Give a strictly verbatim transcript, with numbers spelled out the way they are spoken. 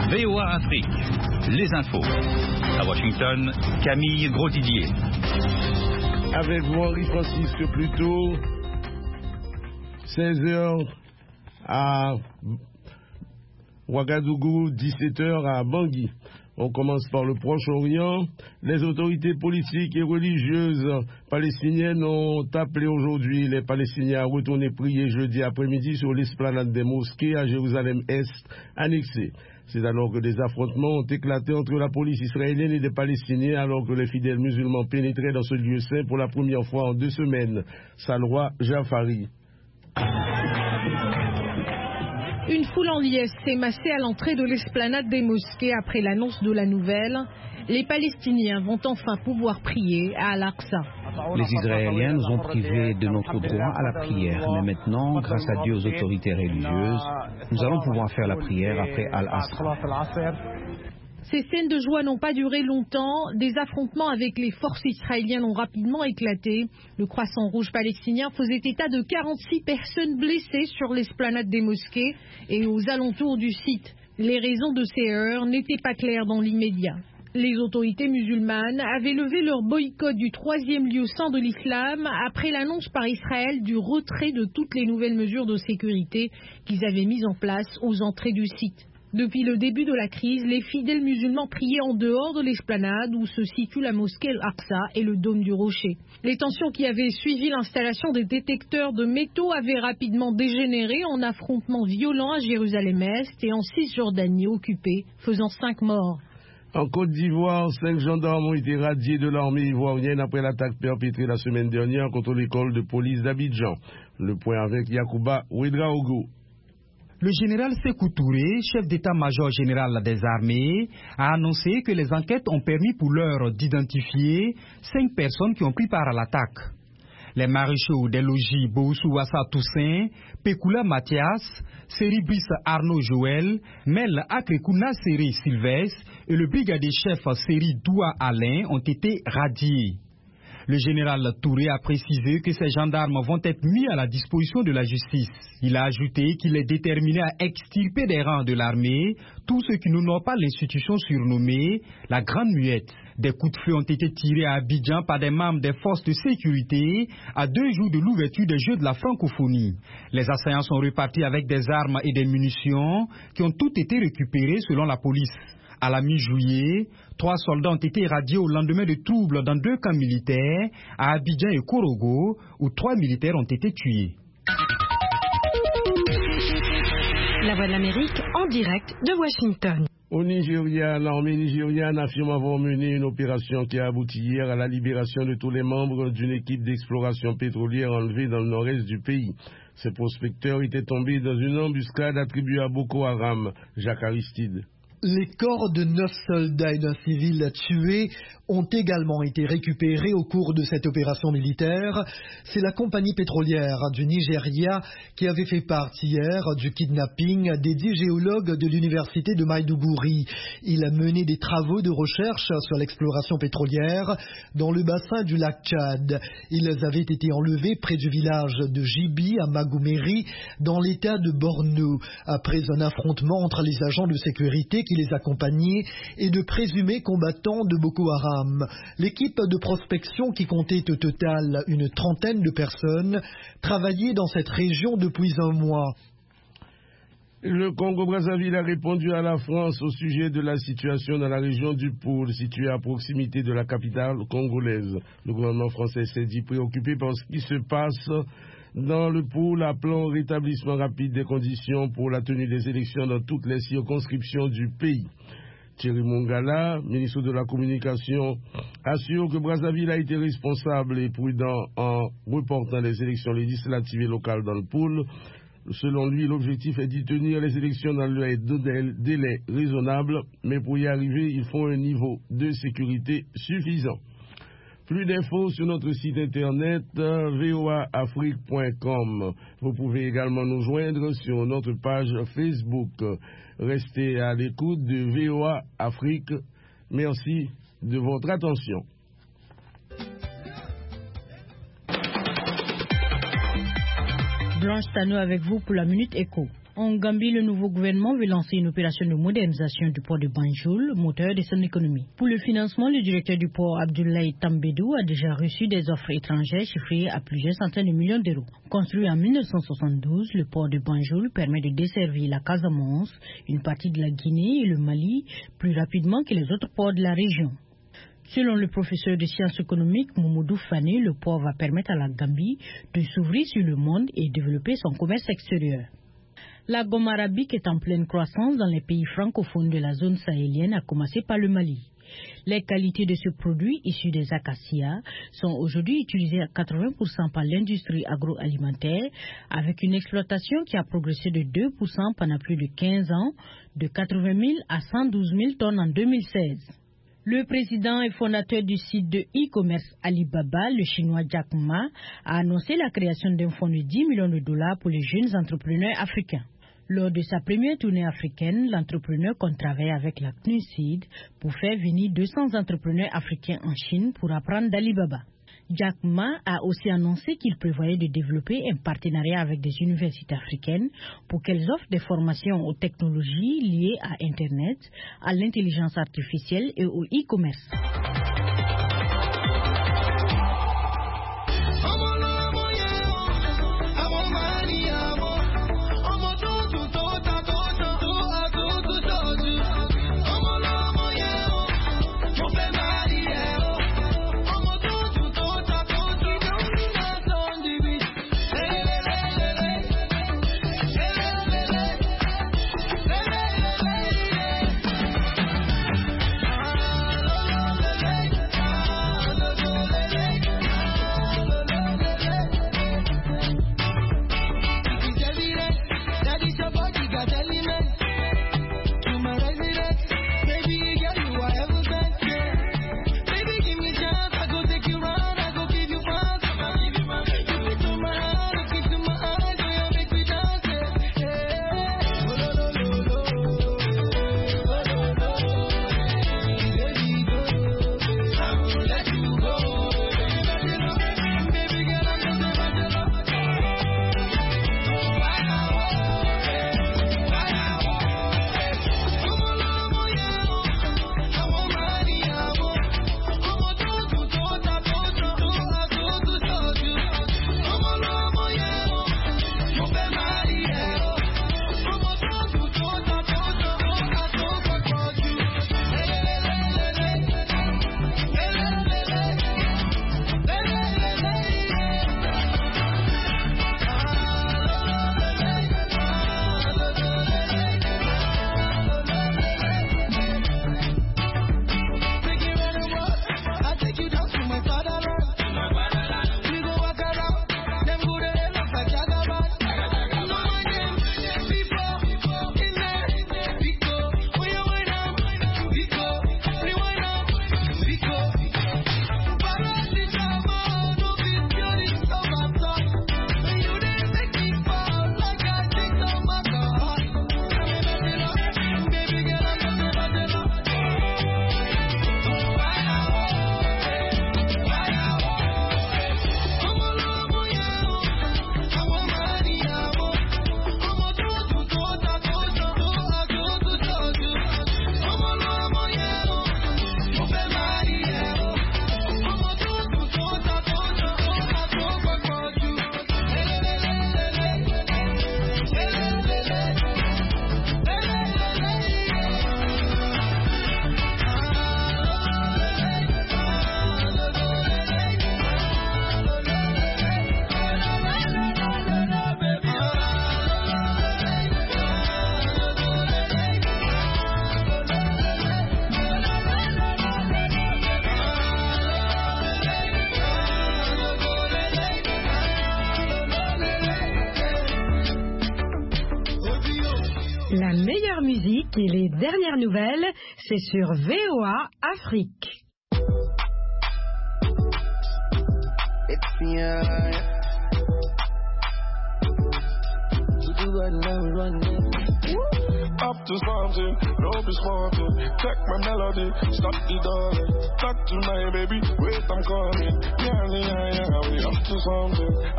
V O A Afrique, les infos. À Washington, Camille Grosdidier. Avec vous, Henri Francis, plus tôt, seize heures à Ouagadougou, dix-sept heures à Bangui. On commence par le Proche-Orient. Les autorités politiques et religieuses palestiniennes ont appelé aujourd'hui les Palestiniens à retourner prier jeudi après-midi sur l'esplanade des mosquées à Jérusalem-Est annexée. C'est alors que des affrontements ont éclaté entre la police israélienne et des Palestiniens alors que les fidèles musulmans pénétraient dans ce lieu saint pour la première fois en deux semaines. Salwa Jafari. Une foule en liesse s'est massée à l'entrée de l'esplanade des mosquées après l'annonce de la nouvelle. Les Palestiniens vont enfin pouvoir prier à Al-Aqsa. Les Israéliens nous ont privés de notre droit à la prière, mais maintenant, grâce à Dieu, aux autorités religieuses, nous allons pouvoir faire la prière après Al-Aqsa. Ces scènes de joie n'ont pas duré longtemps. Des affrontements avec les forces israéliennes ont rapidement éclaté. Le Croissant Rouge palestinien faisait état de quarante-six personnes blessées sur l'esplanade des mosquées et aux alentours du site. Les raisons de ces heurts n'étaient pas claires dans l'immédiat. Les autorités musulmanes avaient levé leur boycott du troisième lieu saint de l'islam après l'annonce par Israël du retrait de toutes les nouvelles mesures de sécurité qu'ils avaient mises en place aux entrées du site. Depuis le début de la crise, les fidèles musulmans priaient en dehors de l'esplanade où se situe la mosquée Al-Aqsa et le dôme du Rocher. Les tensions qui avaient suivi l'installation des détecteurs de métaux avaient rapidement dégénéré en affrontements violents à Jérusalem-Est et en Cisjordanie occupée, faisant cinq morts. En Côte d'Ivoire, cinq gendarmes ont été radiés de l'armée ivoirienne après l'attaque perpétrée la semaine dernière contre l'école de police d'Abidjan. Le point avec Yacouba Ouedraogo. Le général Sékou Touré, chef d'état-major général des armées, a annoncé que les enquêtes ont permis pour l'heure d'identifier cinq personnes qui ont pris part à l'attaque. Les maréchaux des logis Boussou Wassa Toussaint, Pekoula Mathias, Seri Brice Arnaud Joël, Mel Akrekouna Seri Sylvestre et le brigadier chef Seri Doua Alain ont été radiés. Le général Touré a précisé que ces gendarmes vont être mis à la disposition de la justice. Il a ajouté qu'il est déterminé à extirper des rangs de l'armée tous ceux qui n'honorent pas l'institution surnommée la Grande Muette. Des coups de feu ont été tirés à Abidjan par des membres des forces de sécurité à deux jours de l'ouverture des Jeux de la francophonie. Les assaillants sont repartis avec des armes et des munitions qui ont toutes été récupérées selon la police. À la mi-juillet, trois soldats ont été radiés au lendemain de troubles dans deux camps militaires, à Abidjan et Korogo, où trois militaires ont été tués. La Voix de l'Amérique en direct de Washington. Au Nigeria, l'armée nigériane affirme avoir mené une opération qui a abouti hier à la libération de tous les membres d'une équipe d'exploration pétrolière enlevée dans le nord-est du pays. Ces prospecteurs étaient tombés dans une embuscade attribuée à Boko Haram. Jacques Aristide. Les corps de neuf soldats et d'un civil tués ont également été récupérés au cours de cette opération militaire. C'est la compagnie pétrolière du Nigeria qui avait fait part hier du kidnapping des dix géologues de l'université de Maiduguri. Il a mené des travaux de recherche sur l'exploration pétrolière dans le bassin du lac Tchad. Ils avaient été enlevés près du village de Jibi à Magumeri dans l'état de Borno après un affrontement entre les agents de sécurité qui les accompagnaient et de présumés combattants de Boko Haram. L'équipe de prospection, qui comptait au total une trentaine de personnes, travaillait dans cette région depuis un mois. Le Congo-Brazzaville a répondu à la France au sujet de la situation dans la région du Pôle, située à proximité de la capitale congolaise. Le gouvernement français s'est dit préoccupé par ce qui se passe dans le Pôle, appelant au rétablissement rapide des conditions pour la tenue des élections dans toutes les circonscriptions du pays. Thierry Mongala, ministre de la Communication, assure que Brazzaville a été responsable et prudent en reportant les élections législatives et locales dans le Pôle. Selon lui, l'objectif est d'y tenir les élections dans le délai raisonnable, mais pour y arriver, il faut un niveau de sécurité suffisant. Plus d'infos sur notre site internet v o a afrique point com. Vous pouvez également nous joindre sur notre page Facebook. Restez à l'écoute de V O A Afrique. Merci de votre attention. Blanche Tano avec vous pour la Minute Éco. En Gambie, le nouveau gouvernement veut lancer une opération de modernisation du port de Banjul, moteur de son économie. Pour le financement, le directeur du port, Abdoulaye Tambedou, a déjà reçu des offres étrangères chiffrées à plusieurs centaines de millions d'euros. Construit en mille neuf cent soixante-douze, le port de Banjul permet de desservir la Casamance, une partie de la Guinée et le Mali plus rapidement que les autres ports de la région. Selon le professeur de sciences économiques Moumoudou Fane, le port va permettre à la Gambie de s'ouvrir sur le monde et développer son commerce extérieur. La gomme arabique est en pleine croissance dans les pays francophones de la zone sahélienne, à commencer par le Mali. Les qualités de ce produit issu des acacias sont aujourd'hui utilisées à quatre-vingts pour cent par l'industrie agroalimentaire, avec une exploitation qui a progressé de deux pour cent pendant plus de quinze ans, de quatre-vingt mille à cent douze mille tonnes en deux mille seize. Le président et fondateur du site de e-commerce Alibaba, le chinois Jack Ma, a annoncé la création d'un fonds de dix millions de dollars pour les jeunes entrepreneurs africains. Lors de sa première tournée africaine, l'entrepreneur compte travailler avec la C N U S I D pour faire venir deux cents entrepreneurs africains en Chine pour apprendre d'Alibaba. Jack Ma a aussi annoncé qu'il prévoyait de développer un partenariat avec des universités africaines pour qu'elles offrent des formations aux technologies liées à Internet, à l'intelligence artificielle et au e-commerce. La meilleure musique et les dernières nouvelles, c'est sur V O A Afrique. Up to something, no be smarting. Check my melody, stop the darling. Talk to my baby, wait I'm coming. Yeah, yeah, yeah, we up to something.